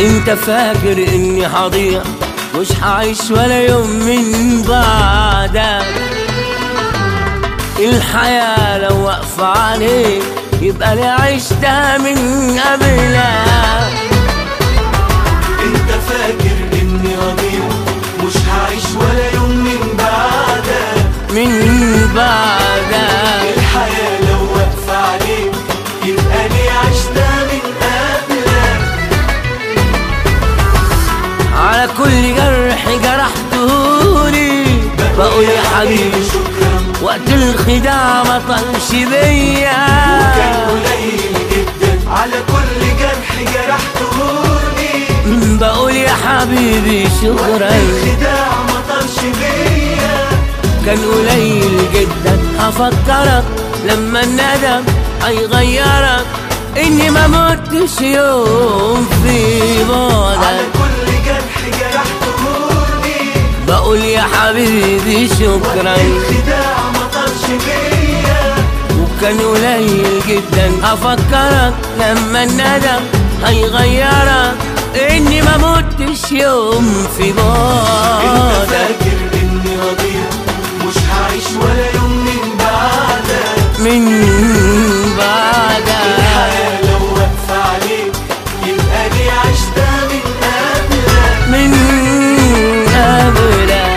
انت فاكر اني هضيع مش هعيش ولا يوم من بعدك. الحياة لو واقفة عليك يبقى لي عشتها من قبلك. انت فاكر اني هضيع مش هعيش ولا يوم من بعدك. الحياة لو واقفة عليك يبقى لي عشتها من قبلك. على كل جرح جرحتهولي بقول يا حبيبي شكرا، وقت الخداع ما طلش بيا. وكان قليل جدا على كل جرح جرحتهولي بقول يا حبيبي شكرا، الخداع ما طلش بيا. كان قليل جدا هفكرك لما الندم هيغيرك، اني ما متش يوم في على بعدك. كل جرح جرحتهولي بقول يا حبيبي شكرا، الخداع ما طلش بيا. وكان قليل جدا هفكرك لما الندم هيغيرك، اني ما متش يوم في انت بعدك. فاكر اني هضيع مش هعيش ولا يوم من بعدك. الحياة لو واقفة عليك يبقى لي عشتها من قبلك. من قبلك.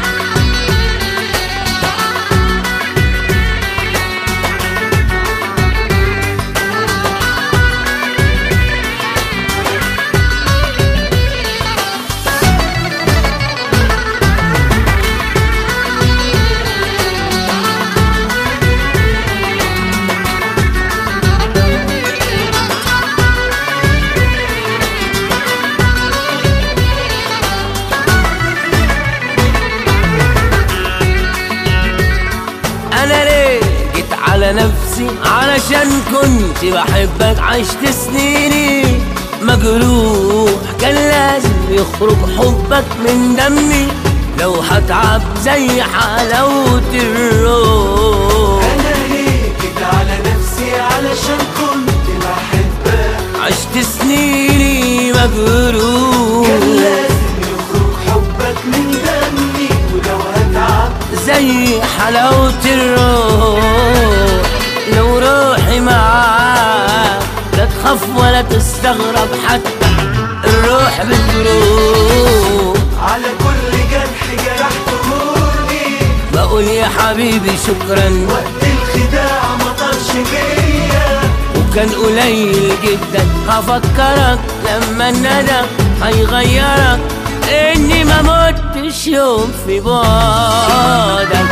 انا ليه جيت على نفسي؟ علشان كنت بحبك، عشت سنيني مجروح، كان لازم يخرج حبك من دمي. لو هتعب زي حلاوة الروح. انا ليه جيت على نفسي؟ علشان كنت بحبك، عشت سنيني مجروح، كان لازم يخرج حبك من دمي. ولو هتعب زي حلاوة الروح. لو روحي معاك لا تخاف ولا تستغرب، حتى الروح بتروح. على كل جرح جرحتهولي بقول يا حبيبي شكرا، وقت الخداع ما طلش بيا. وكان قليل جدا هفكرك لما الندم هيغيرك، اني ما متش يوم في بعدك.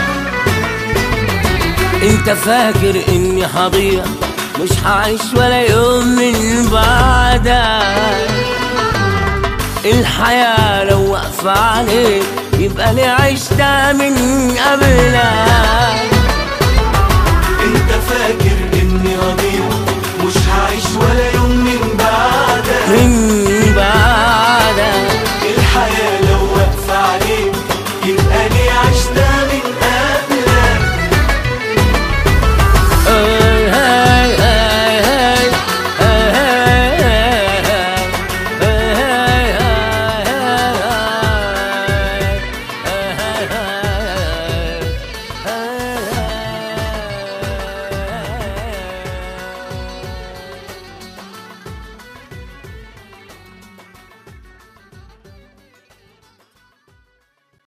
انت فاكر اني هضيع مش هعيش ولا يوم من بعدك. الحياة لو واقفة عليك يبقى لي عشتها من قبلك. انت فاكر